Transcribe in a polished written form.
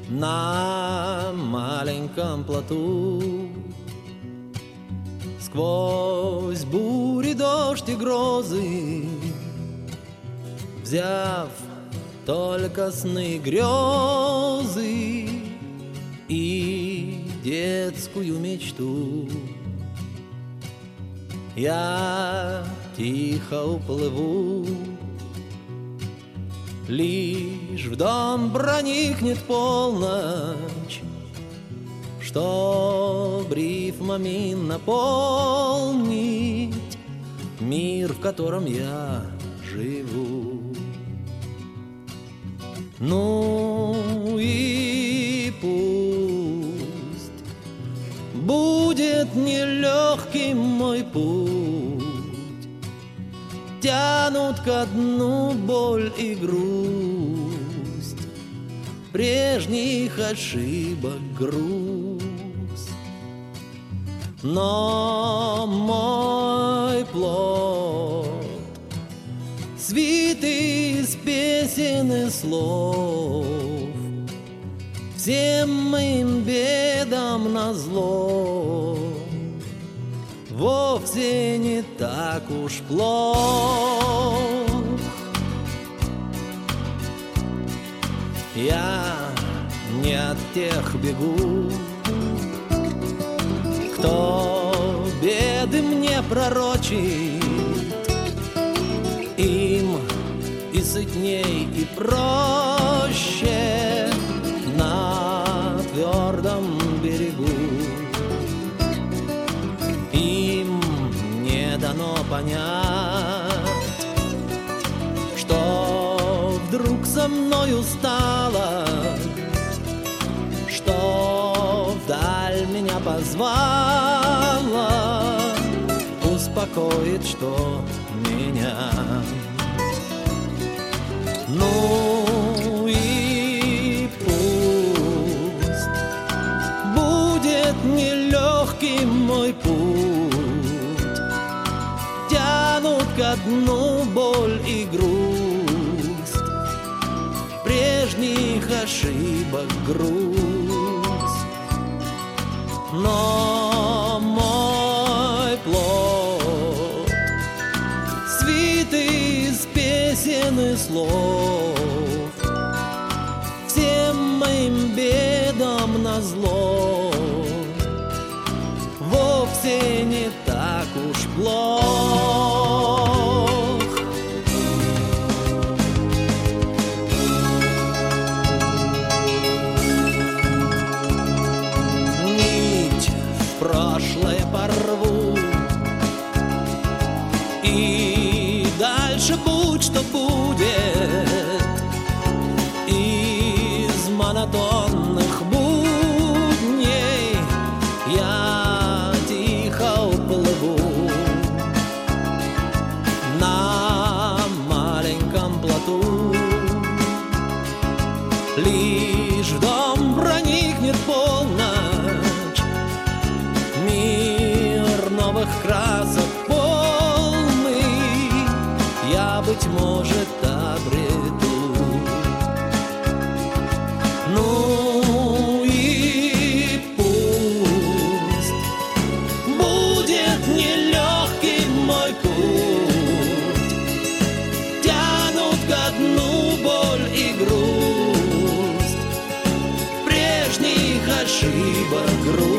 на маленьком плоту. Сквозь бури, дождь и грозы, взяв только сны и грезы и детскую мечту, я тихо уплыву. Лишь в дом проникнет полночь, чтоб рифмами наполнить мир, в котором я живу. Ну и пусть будет нелегким мой путь, тянут ко дну боль и грусть, прежних ошибок груз. Но мой плод свитый из песен и слов, всем моим бедам назло, вовсе не так уж плох. Я не от тех бегу, кто беды мне пророчит. Им и сытней, и проще на твердом берегу. Им не дано понять, что вдруг со мною стало, что вдаль меня позвала, успокоит, что меня. Ну и пусть будет нелегким мой путь, тянут ко дну боль и грусть, прежних ошибок грусть. Но мой плод свитый из песен и слов, всем моим бедам назло, вовсе не так уж плох. Нить в прошлое порву, и дальше будь что будет. Из монотонных будней я тихо уплыву на маленьком плоту. Лишь в дом проникнет полночь, мир новых красок полный я, быть может, обрету. Ну и пусть будет нелегким мой путь, тянут ко дну боль и грусть, прежних ошибок грусть.